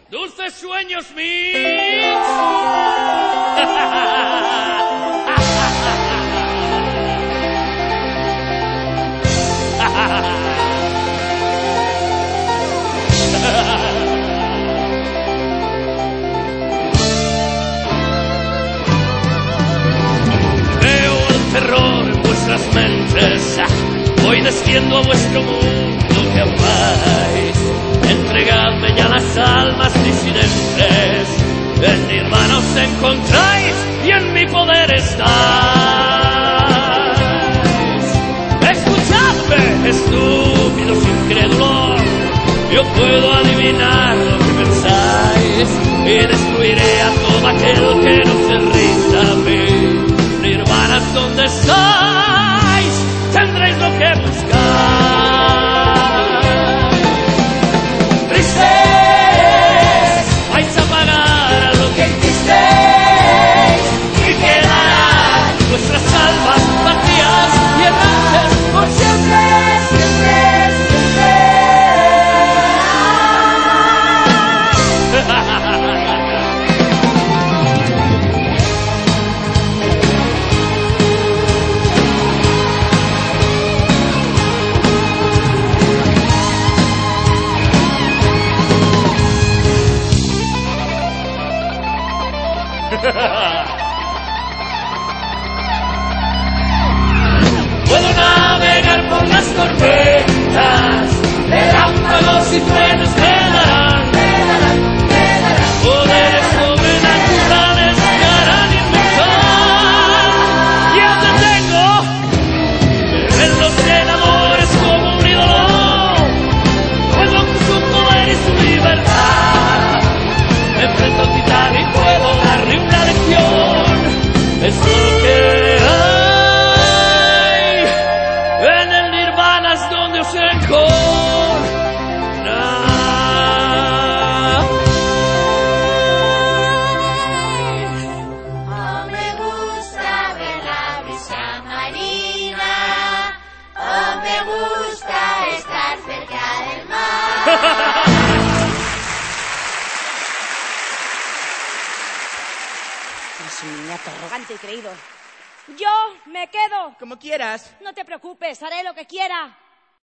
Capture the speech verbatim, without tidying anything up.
Dulces sueños míos. Veo el terror en vuestras mentes. Hoy desciendo a vuestro mundo que amáis. Entregadme ya las almas disidentes. En Nirvana os encontráis y en mi poder estáis. Escuchadme, estúpidos incrédulos. Yo puedo adivinar lo que pensáis y destruiré a todo aquel que no se rinda a mí. Nirvana es donde estáis, tendréis lo que buscáis. Vais a pagar a lo que hicisteis y quedarán vuestras almas vacías y errantes por siempre, siempre, siempre. Puedo navegar por las tormentas, relámpagos y truenos me darán, me darán, me darán poderes sobrenaturales que harán inmortal. Ya te tengo, me ven los senadores como un ídolo, juego con su poder y su libertad. Me enfrento a Titán y puedo darle una lección. Es lo que hay. En el Nirvana es donde os encontráis. Oh, me gusta ver la brisa marina. Oh, me gusta estar cerca del mar. Es un niñato arrogante y creído. Yo me quedo. Como quieras. No te preocupes, haré lo que quiera.